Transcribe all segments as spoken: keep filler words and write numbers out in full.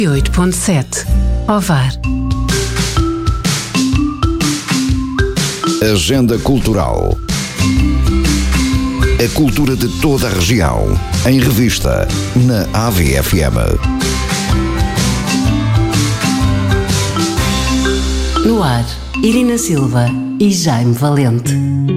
oito ponto sete. Ovar. Agenda Cultural. A cultura de toda a região, em revista, na A V F M. No ar, Irina Silva e Jaime Valente.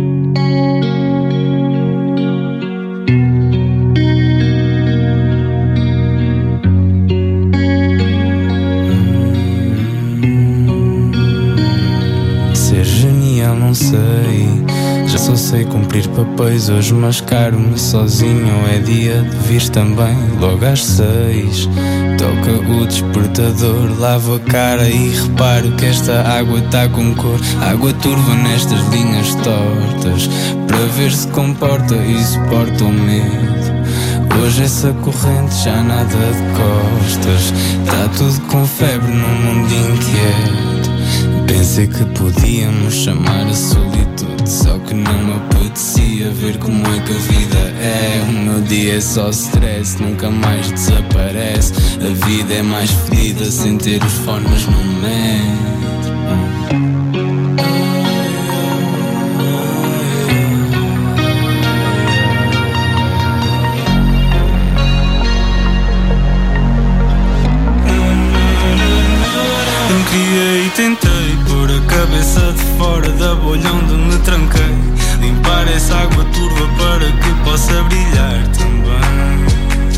Ser genial não sei, já só sei cumprir papéis. Hoje mascaro-me sozinho, é dia de vir também logo às seis. Toca o despertador, lavo a cara e reparo que esta água tá com cor. Água turva nestas linhas tortas, para ver se comporta e suporta o medo. Hoje essa corrente já nada de costas, tá tudo com febre num mundo inquieto. Pensei que podíamos chamar a solitude, só que não me apetecia ver como é que a vida é. O meu dia é só stress, nunca mais desaparece. A vida é mais fedida sem ter os fones no metro. Criei e tentei pôr a cabeça de fora da bolha onde me tranquei. Limpar essa água turva para que possa brilhar também.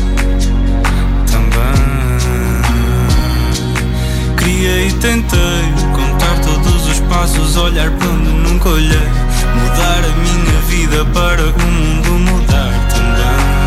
Também. Criei e tentei contar todos os passos, olhar para onde nunca olhei. Mudar a minha vida para o mundo mudar também.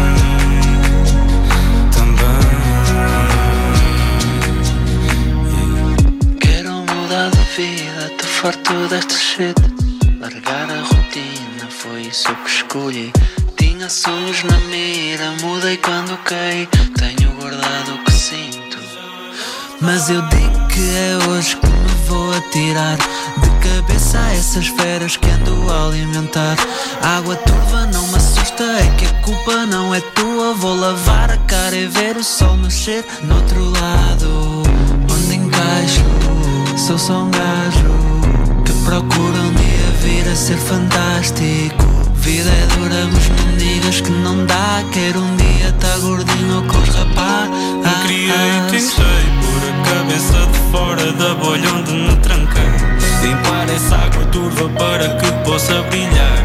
Vida, tô farto desta shit. Largar a rotina, foi isso que escolhi. Tinha sonhos na mira, mudei quando caí. Tenho guardado o que sinto, mas eu digo que é hoje que me vou atirar de cabeça a essas feras que ando a alimentar. Água turva não me assusta, é que a culpa não é tua. Vou lavar a cara e ver o sol nascer no outro lado, onde encaixo. Sou só um gajo que procura um dia vir a ser fantástico. Vida é dura, mas não digas que não dá. Quero um dia tá gordinho com os rapazes. Eu criei e tentei pôr a cabeça de fora da bolha onde me tranquei. Limpar essa água turva para que possa brilhar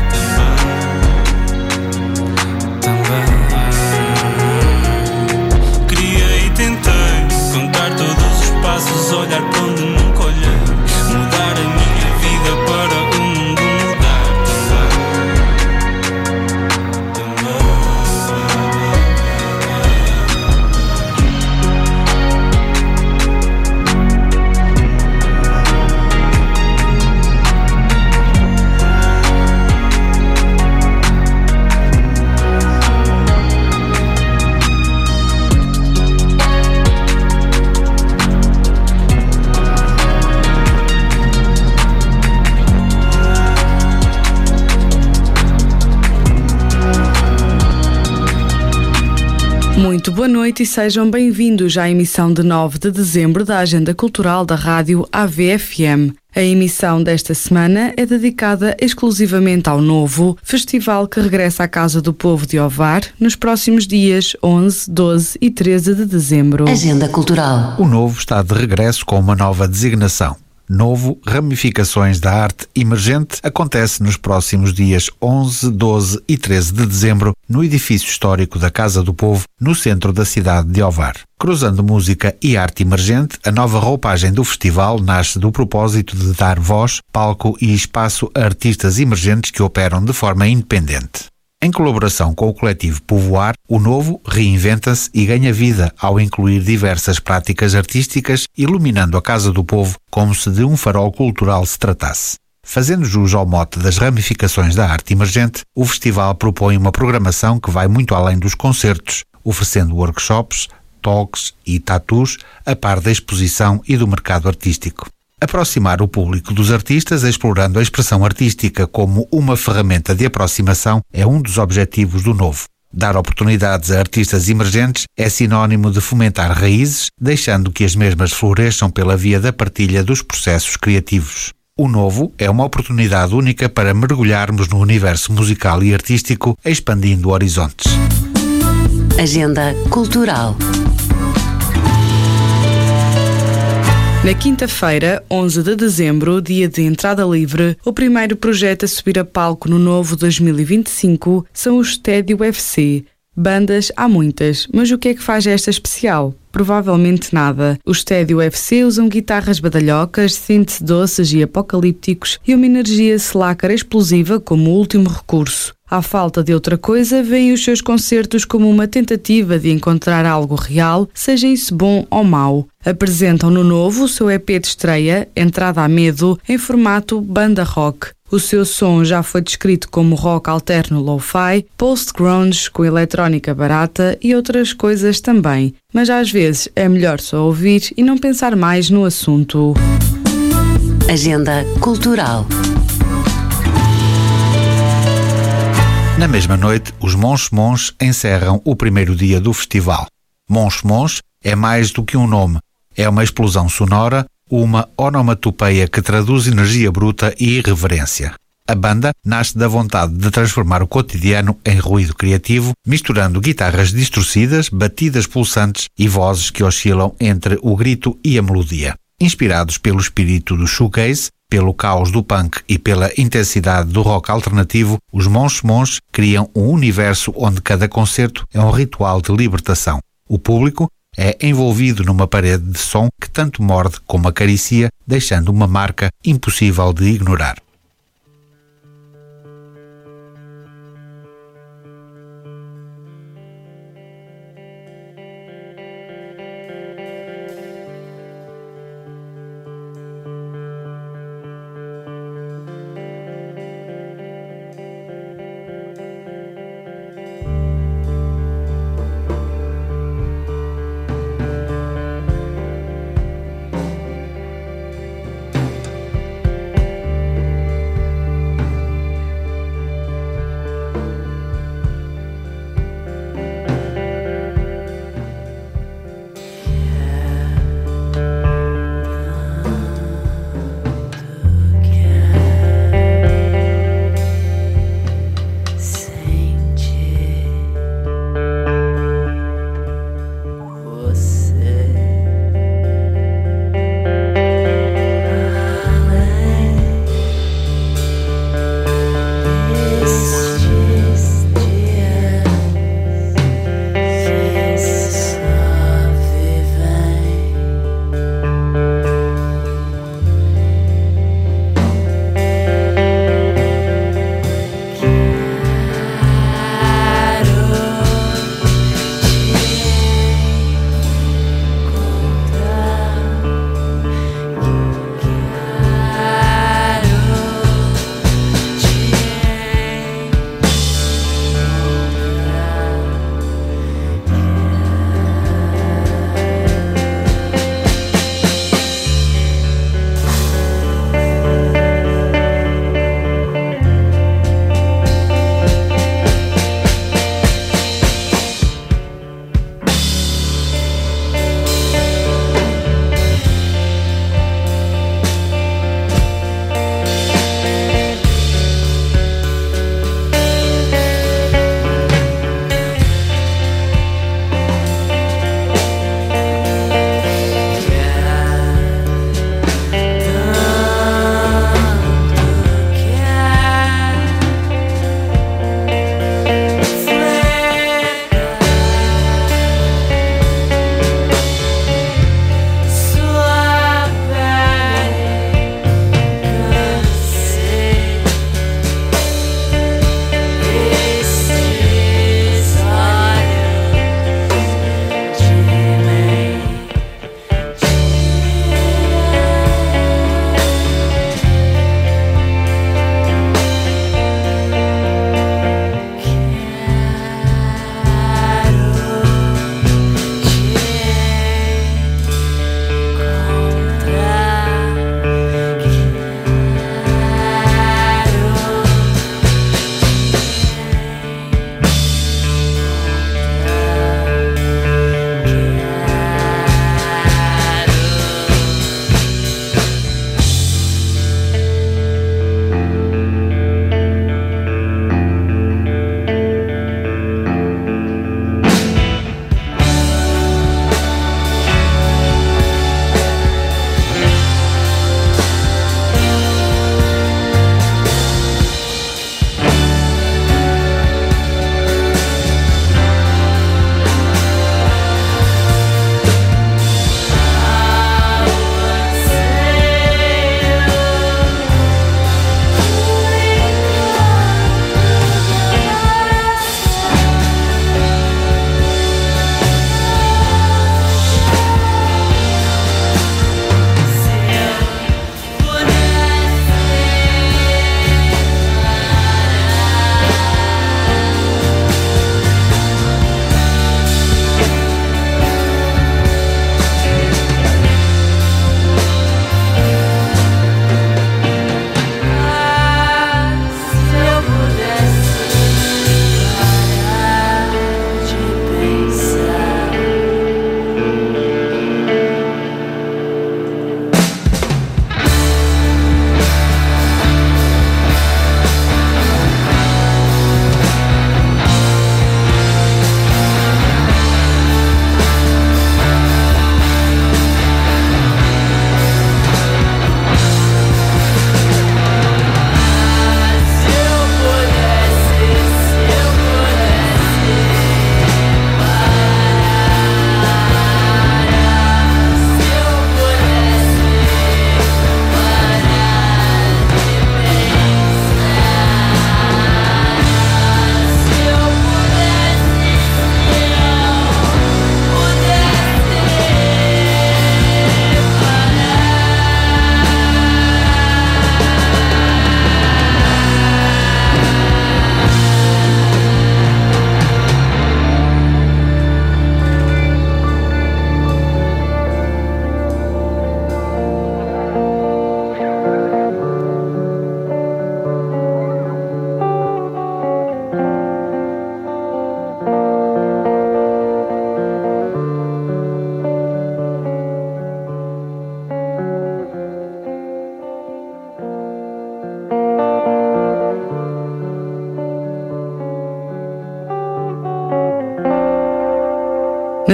também. Também. Criei e tentei contar todos os passos, olhar para onde nunca olhei. Mudar a minha vida para o mundo mudar Muito boa noite e sejam bem-vindos à emissão de nove de dezembro da Agenda Cultural da Rádio A V F M. A emissão desta semana é dedicada exclusivamente ao Novo, festival que regressa à Casa do Povo de Ovar nos próximos dias onze, doze e treze de dezembro. Agenda Cultural. O Novo está de regresso com uma nova designação. Novo Ramificações da Arte Emergente acontece nos próximos dias onze, doze e treze de dezembro no edifício histórico da Casa do Povo, no centro da cidade de Ovar. Cruzando música e arte emergente, a nova roupagem do festival nasce do propósito de dar voz, palco e espaço a artistas emergentes que operam de forma independente. Em colaboração com o coletivo Povoar, o Novo reinventa-se e ganha vida ao incluir diversas práticas artísticas, iluminando a Casa do Povo como se de um farol cultural se tratasse. Fazendo jus ao mote das ramificações da arte emergente, o festival propõe uma programação que vai muito além dos concertos, oferecendo workshops, talks e tatus a par da exposição e do mercado artístico. Aproximar o público dos artistas explorando a expressão artística como uma ferramenta de aproximação é um dos objetivos do Novo. Dar oportunidades a artistas emergentes é sinónimo de fomentar raízes, deixando que as mesmas floresçam pela via da partilha dos processos criativos. O novo é uma oportunidade única para mergulharmos no universo musical e artístico, expandindo horizontes. Agenda Cultural. Na quinta-feira, onze de dezembro, dia de entrada livre, o primeiro projeto a subir a palco no novo dois mil e vinte e cinco são os Tédio F C. Bandas há muitas, mas o que é que faz esta especial? Provavelmente nada. Os Tédio F C usam guitarras badalhocas, synths doces e apocalípticos e uma energia slacker explosiva como último recurso. À falta de outra coisa, veem os seus concertos como uma tentativa de encontrar algo real, seja isso bom ou mau. Apresentam no novo o seu E P de estreia, Entrada a Medo, em formato banda rock. O seu som já foi descrito como rock alterno lo-fi, post-grunge com eletrónica barata e outras coisas também. Mas às vezes é melhor só ouvir e não pensar mais no assunto. Agenda Cultural. Na mesma noite, os Mons Mons encerram o primeiro dia do festival. Mons Mons é mais do que um nome. É uma explosão sonora, uma onomatopeia que traduz energia bruta e irreverência. A banda nasce da vontade de transformar o cotidiano em ruído criativo, misturando guitarras distorcidas, batidas pulsantes e vozes que oscilam entre o grito e a melodia. Inspirados pelo espírito do shoegaze, pelo caos do punk e pela intensidade do rock alternativo, os Mons Mons criam um universo onde cada concerto é um ritual de libertação. O público é envolvido numa parede de som que tanto morde como acaricia, deixando uma marca impossível de ignorar.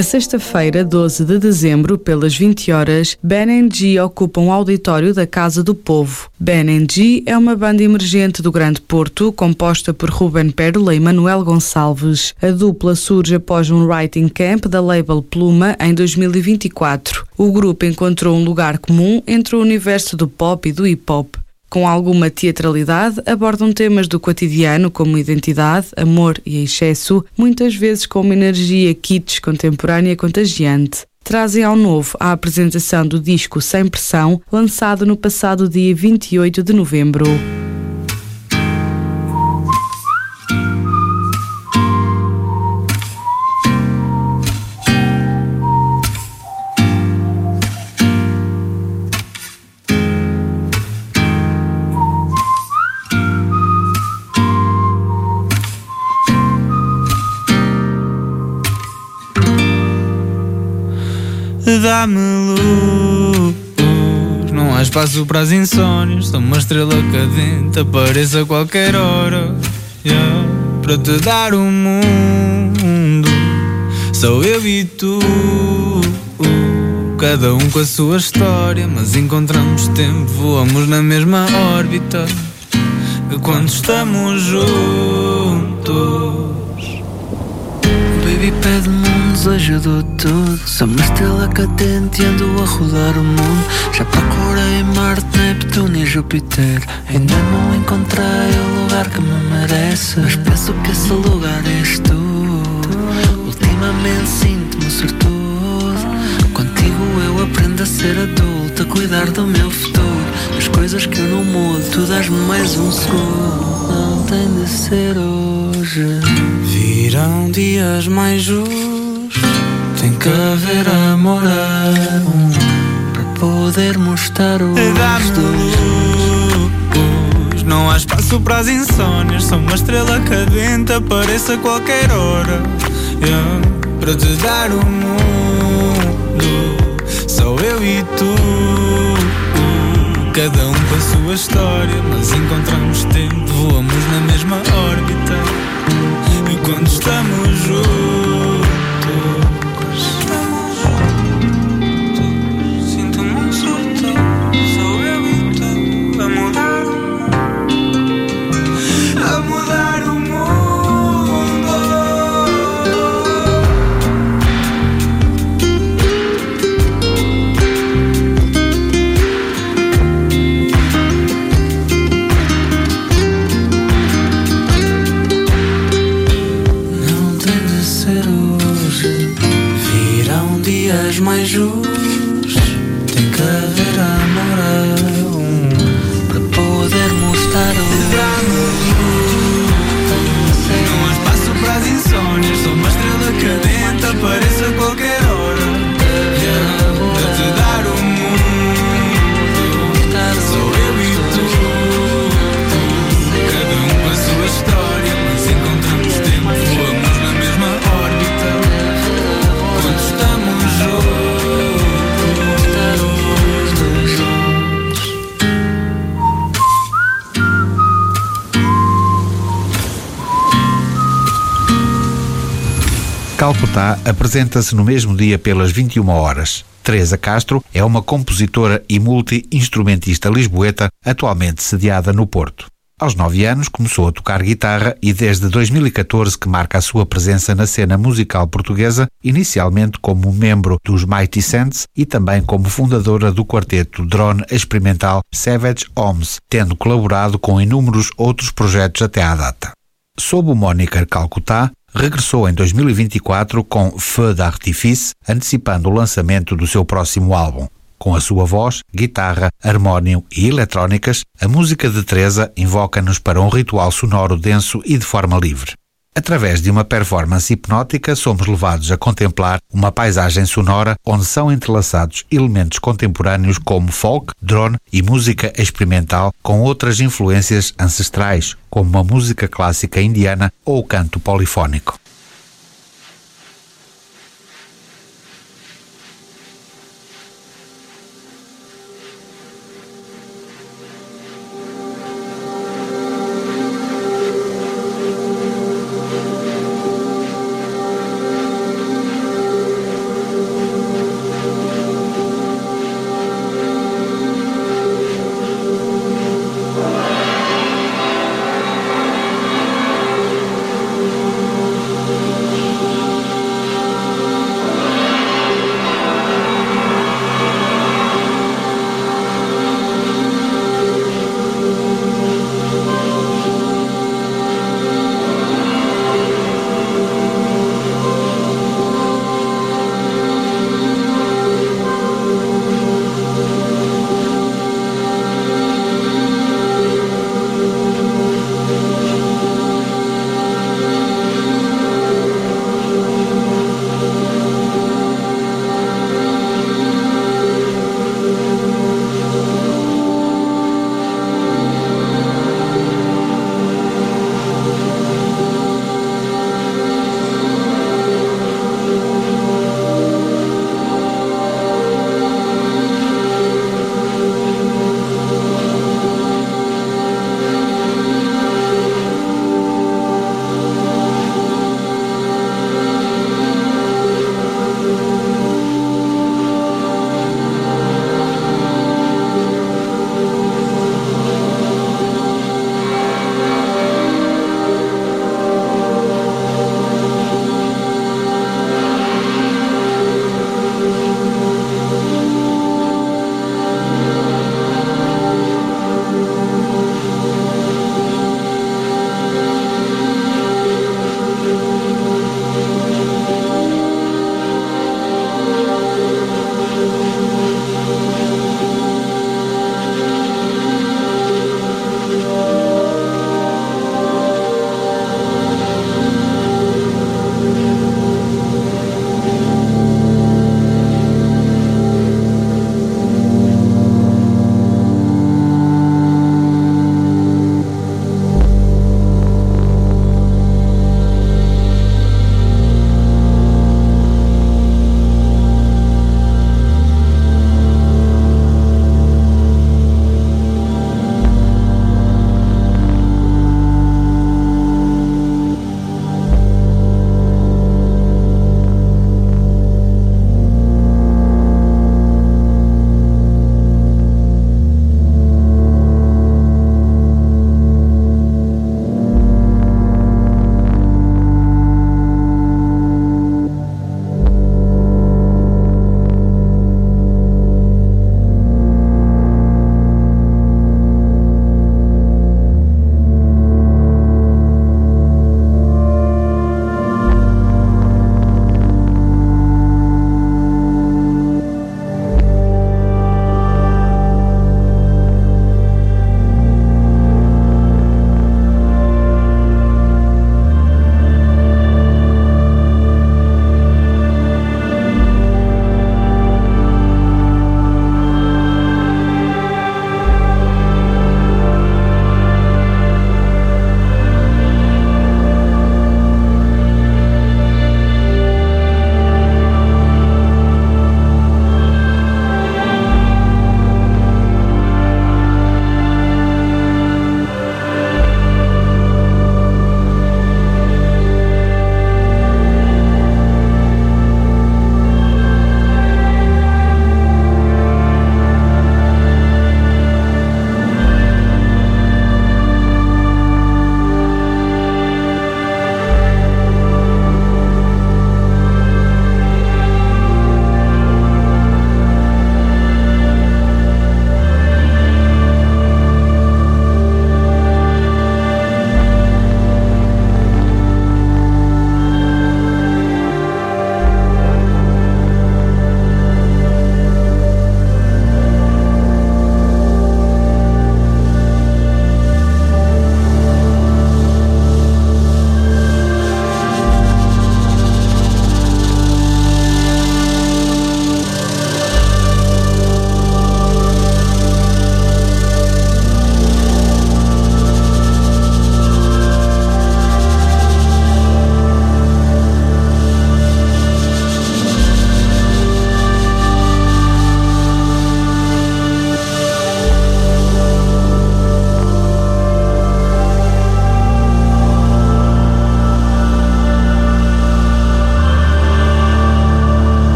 Na sexta-feira, doze de dezembro, pelas vinte horas, Ben and G ocupam o auditório da Casa do Povo. Ben and G é uma banda emergente do Grande Porto, composta por Ruben Pérola e Manuel Gonçalves. A dupla surge após um writing camp da label Pluma em dois mil e vinte e quatro. O grupo encontrou um lugar comum entre o universo do pop e do hip-hop. Com alguma teatralidade, abordam temas do cotidiano como identidade, amor e excesso, muitas vezes com uma energia kitsch contemporânea contagiante. Trazem ao novo a apresentação do disco Sem Pressão, lançado no passado dia vinte e oito de novembro. Dá-me luz, não há espaço para as insónias. Sou uma estrela cadente, apareço a qualquer hora, yeah, para te dar o mundo. Sou eu e tu, cada um com a sua história, mas encontramos tempo, voamos na mesma órbita. E quando estamos juntos, baby, pede-me um desejo do tudo. Sou uma estrela cadente e ando a rodar o mundo. Já procurei Marte, Neptuno e Júpiter, ainda não encontrei o lugar que me merece. Mas penso que esse lugar és tu. Ultimamente sinto-me sortudo. Contigo eu aprendo a ser adulto, a cuidar do meu futuro. As coisas que eu não mudo, tu dás-me mais um segundo. Não tem de ser hoje. Virão dias mais justos, tem que haver amor para podermos estar os dois. Não há espaço para as insónias. Sou uma estrela cadente, apareço a qualquer hora, yeah, para te dar o mundo. Sou eu e tu, cada um com a sua história, mas encontramos tempo, voamos na mesma órbita. E quando estamos juntos, estamos juntos, sinto-me um surto. Sou eu e tu, a mudar o mundo, a mudar o mundo. Mais justos, tem que haver amor para podermos estar os dois. Não há espaço para as insónias. Sou uma estrela cadente, apareço a qualquer hora, yeah, para te dar o mundo. Sou eu e tu, cada um com a sua história, mas encontramos tempo, voamos na mesma órbita. Quando estamos juntos, Calcutá apresenta-se no mesmo dia pelas vinte e uma horas. Teresa Castro é uma compositora e multi-instrumentista lisboeta, atualmente sediada no Porto. Aos nove anos começou a tocar guitarra e desde dois mil e catorze que marca a sua presença na cena musical portuguesa, inicialmente como membro dos Mighty Saints e também como fundadora do quarteto drone experimental Savage Homes, tendo colaborado com inúmeros outros projetos até à data. Sob o moniker Calcutá, regressou em dois mil e vinte e quatro com Feu d'Artifice, antecipando o lançamento do seu próximo álbum. Com a sua voz, guitarra, harmónio e eletrónicas, a música de Teresa invoca-nos para um ritual sonoro denso e de forma livre. Através de uma performance hipnótica, somos levados a contemplar uma paisagem sonora onde são entrelaçados elementos contemporâneos como folk, drone e música experimental com outras influências ancestrais, como a música clássica indiana ou o canto polifónico.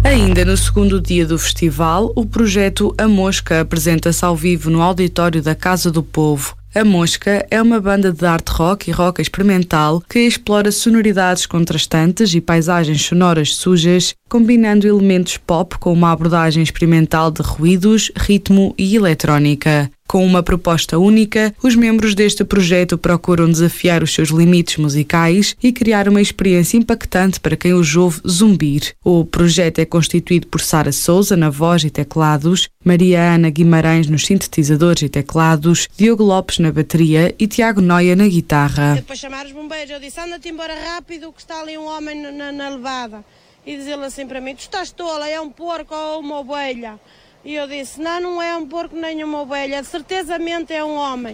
Ainda no segundo dia do festival, o projeto A Mosca apresenta-se ao vivo no auditório da Casa do Povo. A Mosca é uma banda de art rock e rock experimental que explora sonoridades contrastantes e paisagens sonoras sujas, combinando elementos pop com uma abordagem experimental de ruídos, ritmo e eletrónica. Com uma proposta única, os membros deste projeto procuram desafiar os seus limites musicais e criar uma experiência impactante para quem os ouve zumbir. O projeto é constituído por Sara Souza na voz e teclados, Maria Ana Guimarães nos sintetizadores e teclados, Diogo Lopes na bateria e Tiago Noia na guitarra. Depois chamar os bombeiros, eu disse, anda-te embora rápido que está ali um homem na, na levada. E diz-ele assim para mim, tu estás tola, é um porco ou uma ovelha? E eu disse, não, não é um porco nem uma ovelha, certezamente é um homem.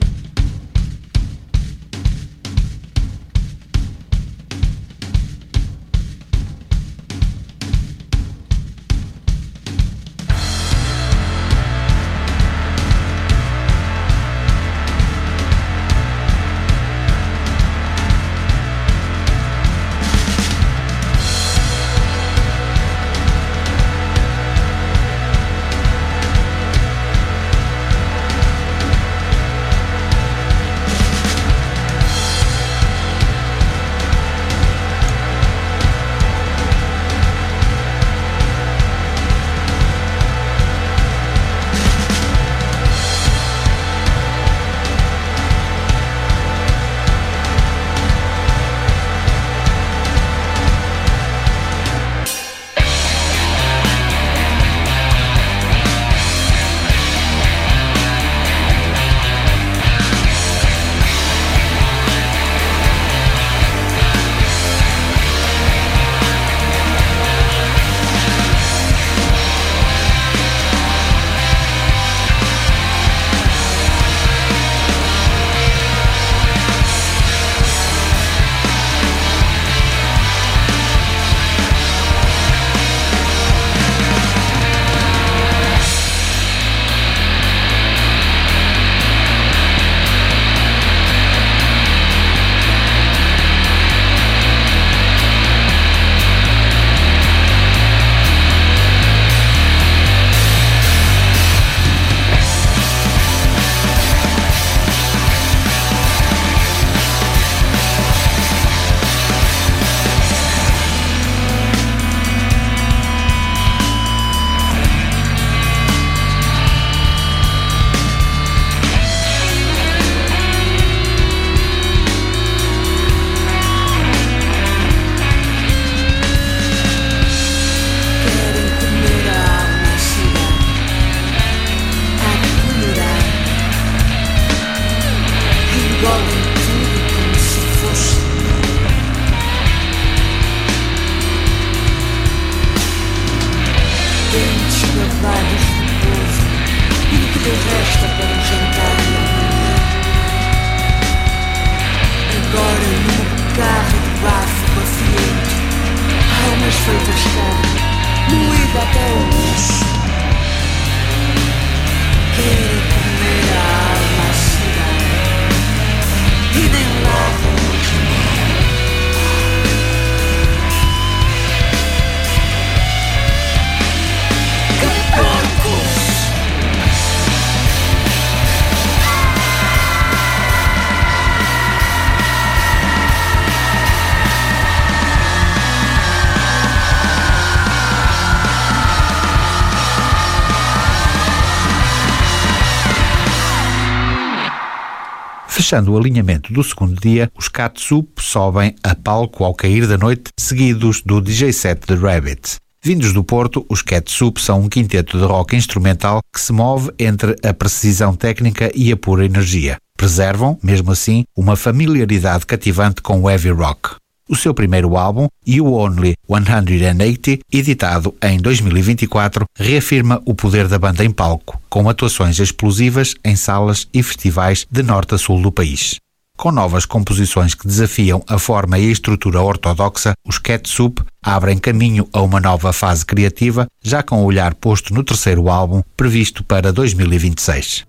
Fechando o alinhamento do segundo dia, os Catsup sobem a palco ao cair da noite, seguidos do D J set de Rabbit. Vindos do Porto, os Catsup são um quinteto de rock instrumental que se move entre a precisão técnica e a pura energia. Preservam, mesmo assim, uma familiaridade cativante com o heavy rock. O seu primeiro álbum, You Only cento e oitenta, editado em dois mil e vinte e quatro, reafirma o poder da banda em palco, com atuações explosivas em salas e festivais de norte a sul do país. Com novas composições que desafiam a forma e a estrutura ortodoxa, os Catsup abrem caminho a uma nova fase criativa, já com o olhar posto no terceiro álbum, previsto para dois mil e vinte e seis.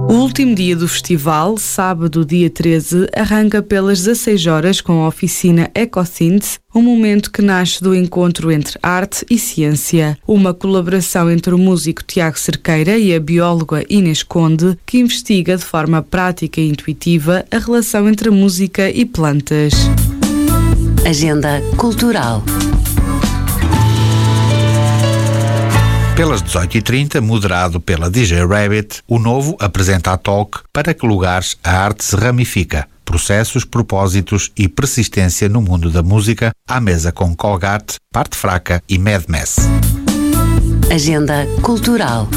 O último dia do festival, sábado, dia treze, arranca pelas dezasseis horas com a oficina EcoSynth, um momento que nasce do encontro entre arte e ciência. Uma colaboração entre o músico Tiago Cerqueira e a bióloga Inês Conde, que investiga de forma prática e intuitiva a relação entre a música e plantas. Agenda Cultural. Pelas dezoito e trinta, moderado pela D J Rabbit, o Novo apresenta a talk Para que lugares a arte se ramifica. Processos, propósitos e persistência no mundo da música, à mesa com Colgate, Parte Fraca e Mad Mess. Agenda Cultural.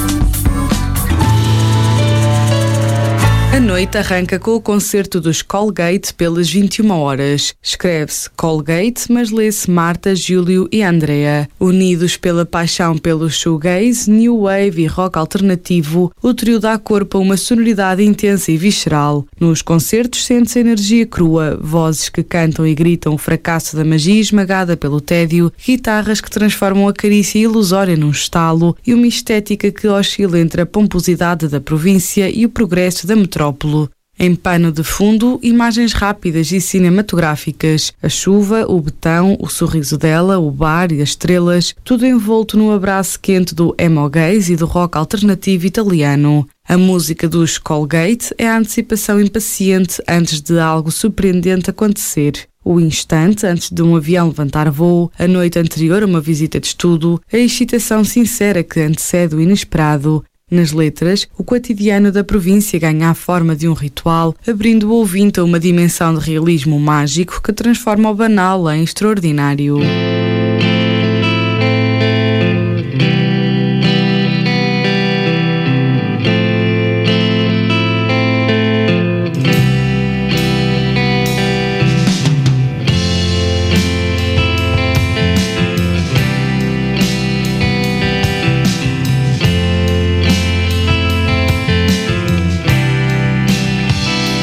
A noite arranca com o concerto dos Colgate pelas vinte e uma horas. Escreve-se Colgate, mas lê-se Marta, Júlio e Andrea. Unidos pela paixão pelo shoegaze, new wave e rock alternativo, o trio dá corpo a uma sonoridade intensa e visceral. Nos concertos sente-se energia crua, vozes que cantam e gritam o fracasso da magia esmagada pelo tédio, guitarras que transformam a carícia ilusória num estalo e uma estética que oscila entre a pomposidade da província e o progresso da metrópole. Em pano de fundo, imagens rápidas e cinematográficas. A chuva, o betão, o sorriso dela, o bar e as estrelas, tudo envolto no abraço quente do emo gaze e do rock alternativo italiano. A música dos Colgate é a antecipação impaciente antes de algo surpreendente acontecer. O instante antes de um avião levantar voo, a noite anterior a uma visita de estudo, a excitação sincera que antecede o inesperado. Nas letras, o cotidiano da província ganha a forma de um ritual, abrindo o ouvinte a uma dimensão de realismo mágico que transforma o banal em extraordinário.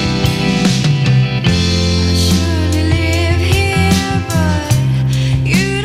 You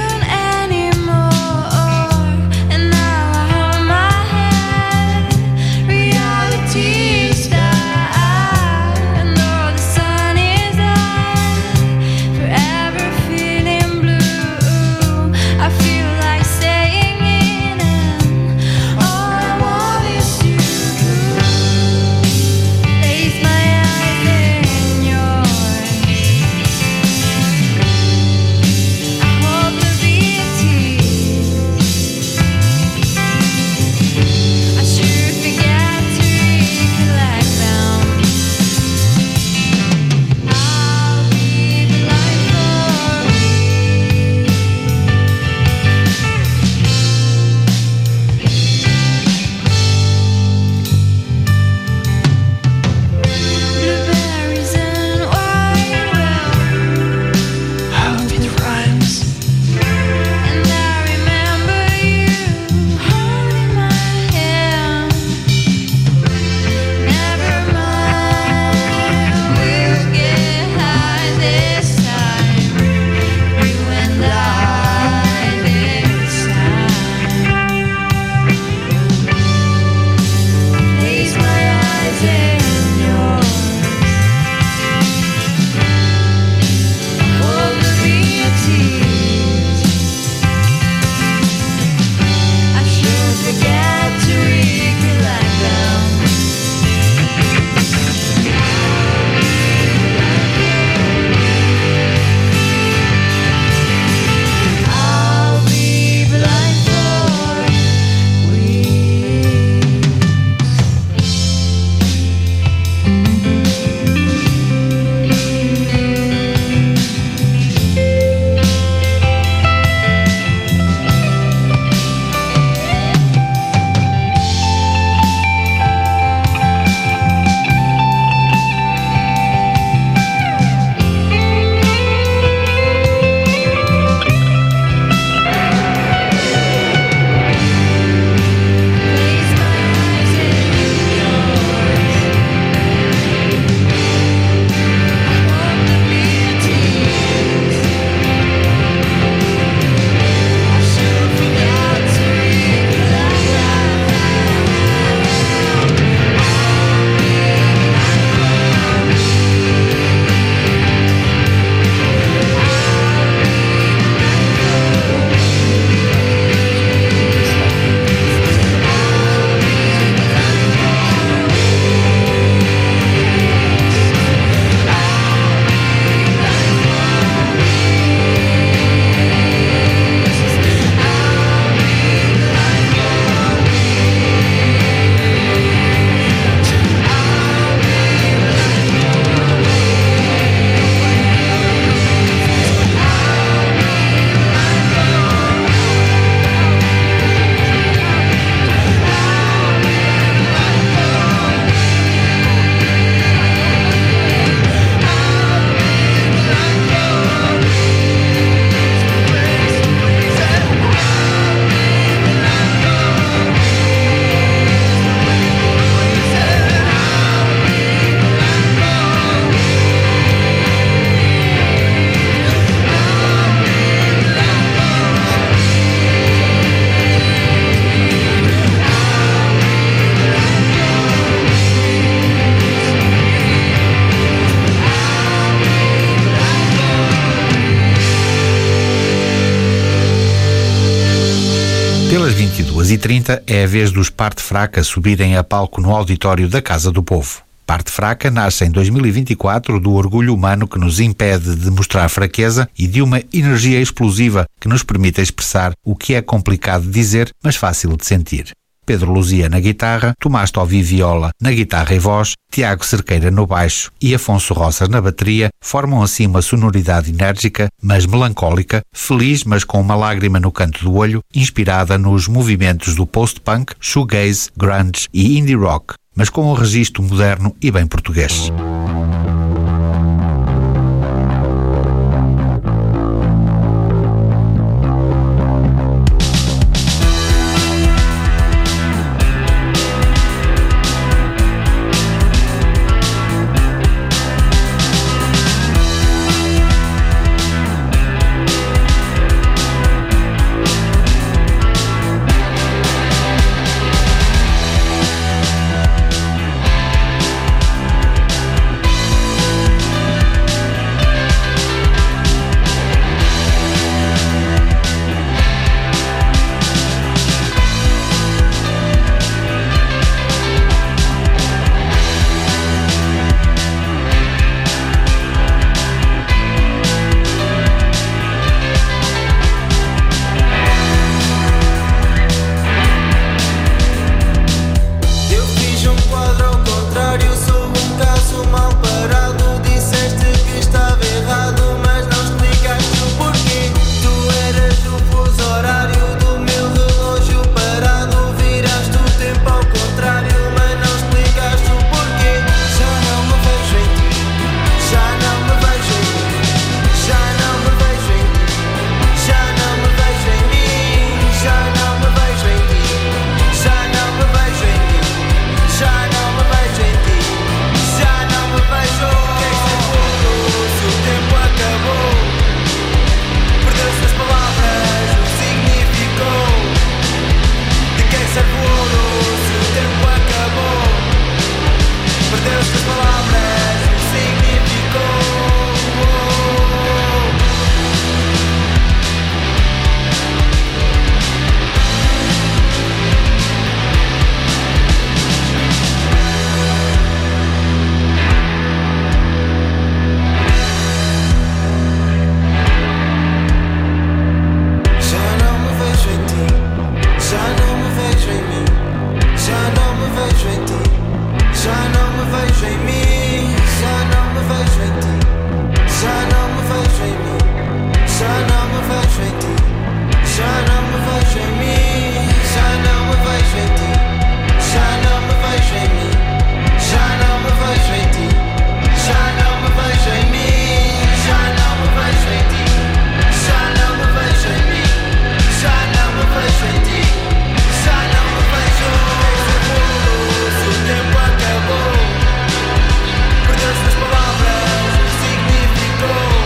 duas e trinta é a vez dos Parte Fraca subirem a palco no auditório da Casa do Povo. Parte Fraca nasce em dois mil e vinte e quatro do orgulho humano que nos impede de mostrar fraqueza e de uma energia explosiva que nos permite expressar o que é complicado de dizer, mas fácil de sentir. Pedro Luzia na guitarra, Tomás Tovi Viola na guitarra e voz, Tiago Cerqueira no baixo e Afonso Roças na bateria formam assim uma sonoridade enérgica, mas melancólica, feliz mas com uma lágrima no canto do olho, inspirada nos movimentos do post-punk, shoegaze, grunge e indie rock, mas com um registro moderno e bem português. Perdeu-se nas palavras, o significou.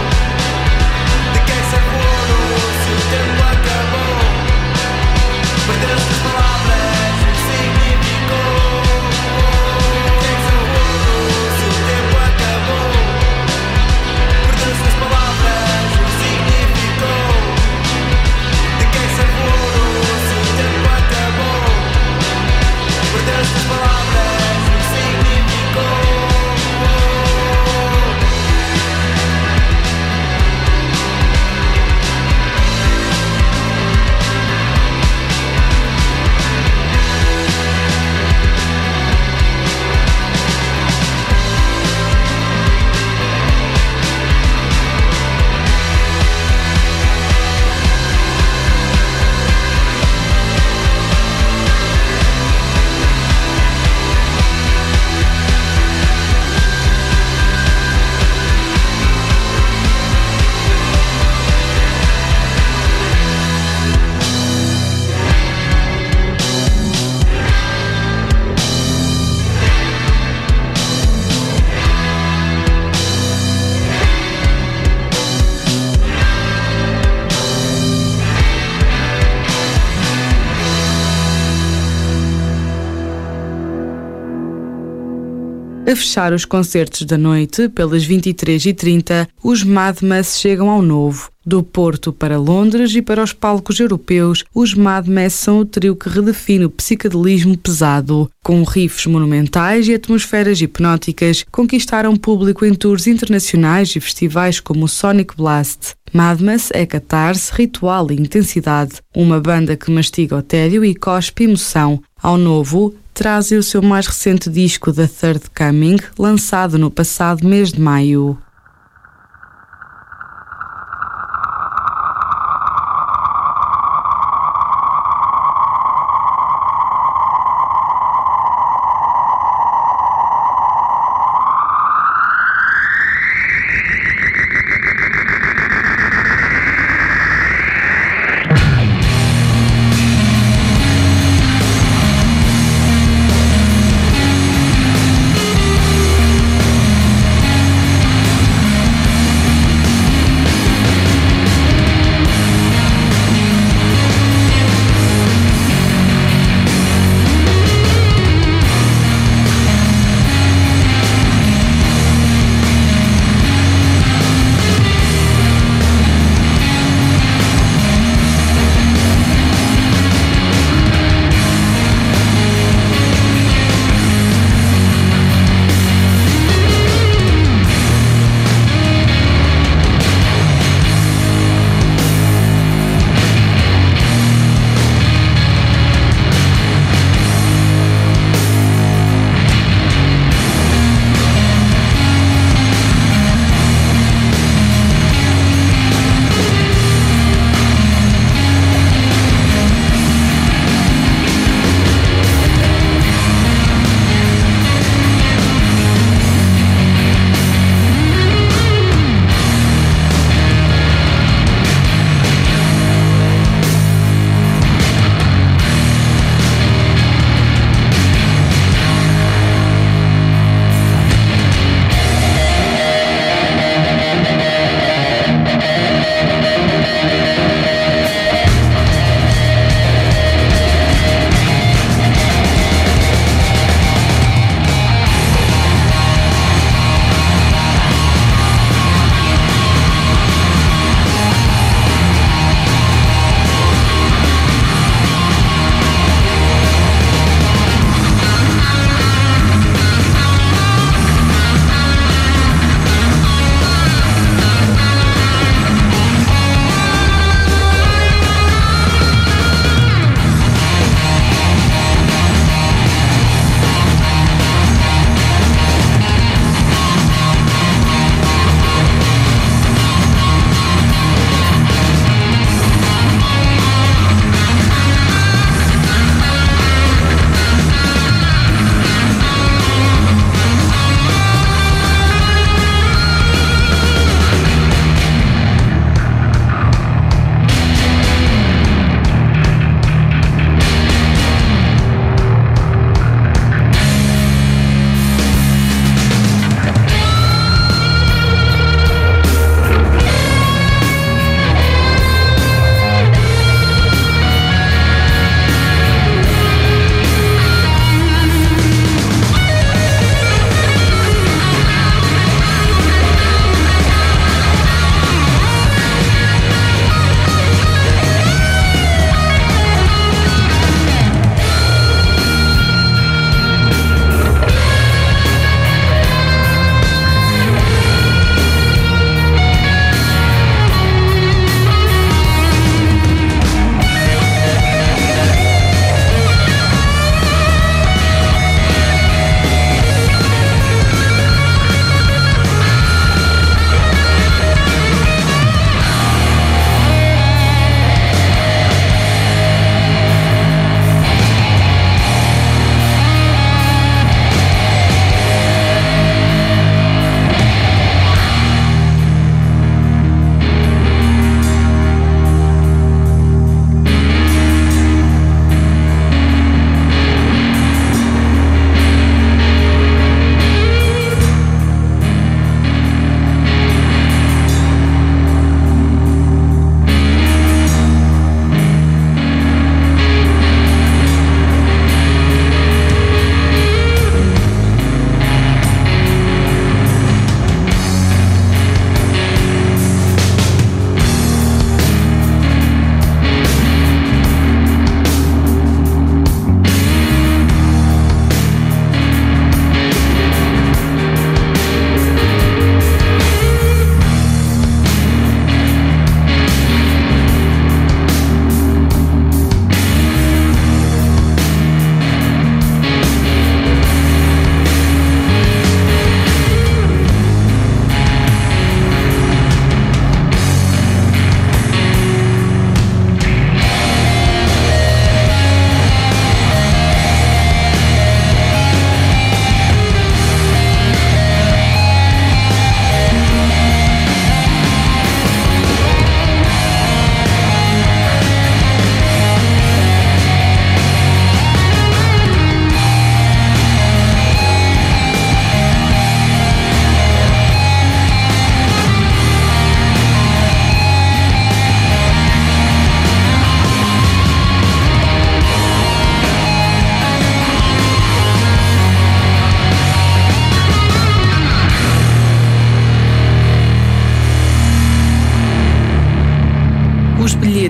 A fechar os concertos da noite, pelas vinte e três e trinta, os Madmas chegam ao Novo. Do Porto para Londres e para os palcos europeus, os Madmas são o trio que redefine o psicadelismo pesado. Com riffs monumentais e atmosferas hipnóticas, conquistaram público em tours internacionais e festivais como o Sonic Blast. Madmas é catarse, ritual e intensidade. Uma banda que mastiga o tédio e cospe emoção. Ao Novo, trazem o seu mais recente disco, The Third Coming, lançado no passado mês de maio.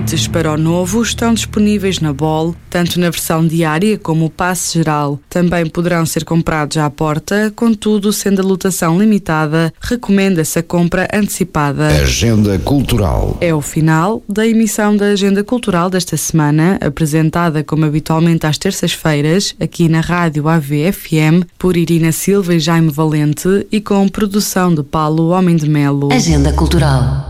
Bilhetes para o novo estão disponíveis na B O L, tanto na versão diária como o passe geral. Também poderão ser comprados à porta, contudo, sendo a lotação limitada, recomenda-se a compra antecipada. Agenda Cultural. É o final da emissão da Agenda Cultural desta semana, apresentada como habitualmente às terças-feiras, aqui na Rádio A V F M, por Irina Silva e Jaime Valente e com produção de Paulo Homem de Melo. Agenda Cultural.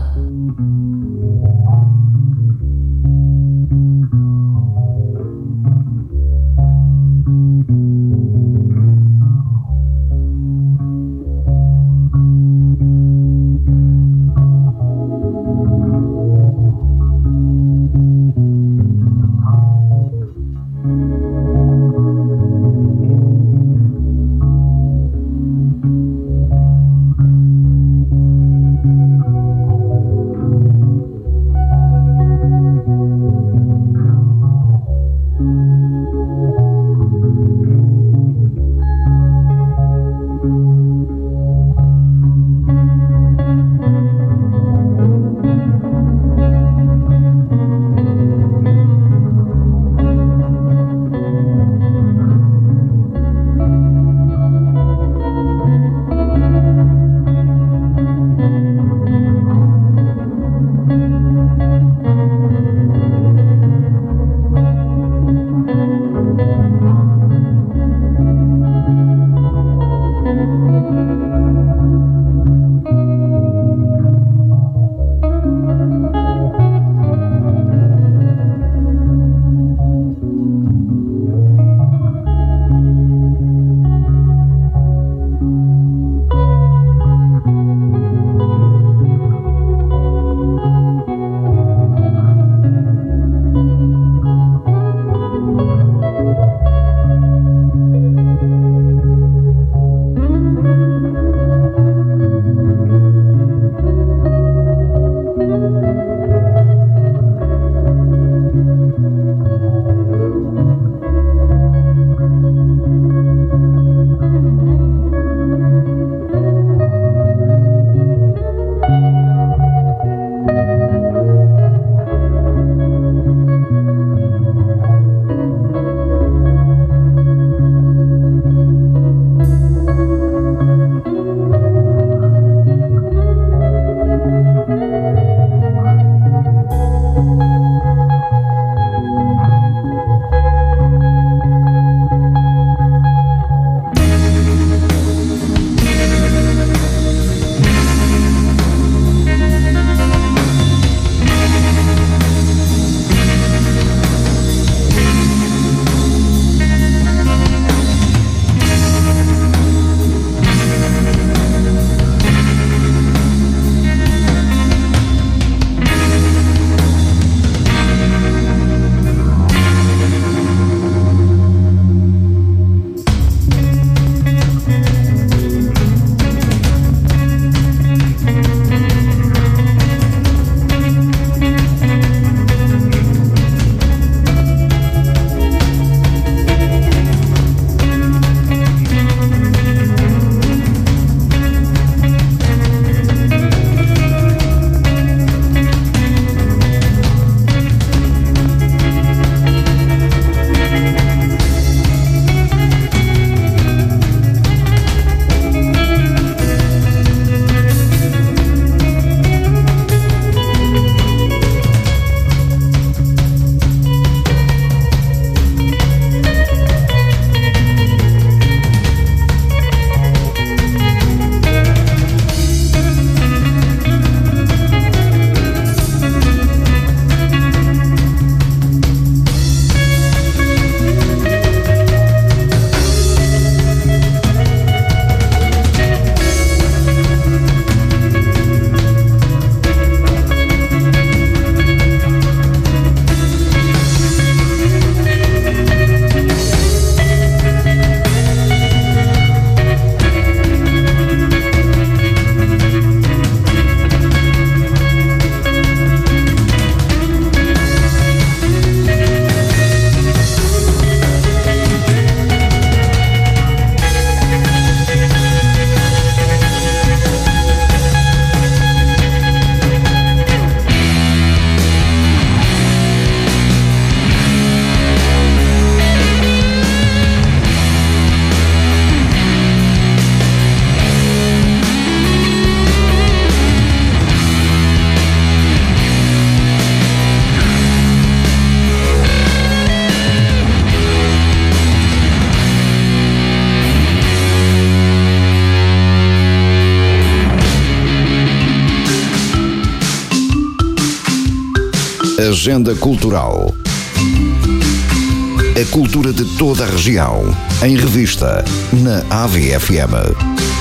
Agenda Cultural. A cultura de toda a região, em revista, na A V F M.